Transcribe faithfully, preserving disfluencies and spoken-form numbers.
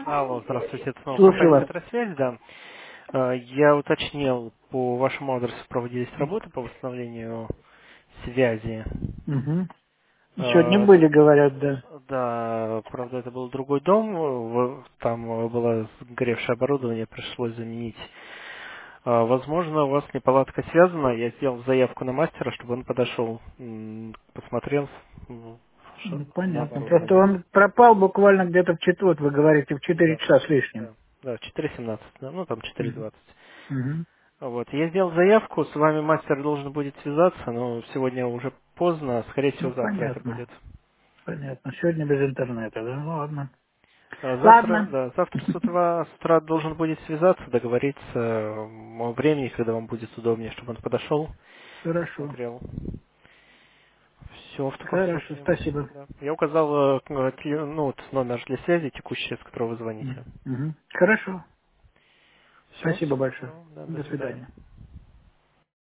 Алло, здравствуйте, это снова Слушаю компания вас. Метросвязь, да. Э, Я уточнил, по вашему адресу проводились работы по восстановлению связи. Угу. Сегодня Э, были, говорят, да. Да, правда, это был другой дом, в- там э, было сгоревшее оборудование, пришлось заменить. Э, Возможно, у вас неполадка связана, я сделал заявку на мастера, чтобы он подошел, м, посмотрел м, что- Ну, на понятно. Просто оборудование. он пропал буквально где-то в четыре, вот вы говорите, в четыре Да, часа с лишним. да, да, четыре семнадцать, да, ну там четыре Угу. двадцать. Угу. Вот, я сделал заявку, с вами мастер должен будет связаться, но сегодня уже поздно, скорее всего Ну, завтра это понятно. будет. Понятно. Сегодня без интернета, да? Ну, ладно. А Завтра, Ладно. да, завтра с утра, с утра должен будет связаться, договориться м, о времени, когда вам будет удобнее, чтобы он подошел, Хорошо. посмотрел. Все, в таком Хорошо, случае. спасибо. Да. Я указал э, к- э, теле- ну, вот номер для связи текущий, с которого вы звоните. Угу. Хорошо. Все, Спасибо всего большое. доброго, да, до До свидания. свидания.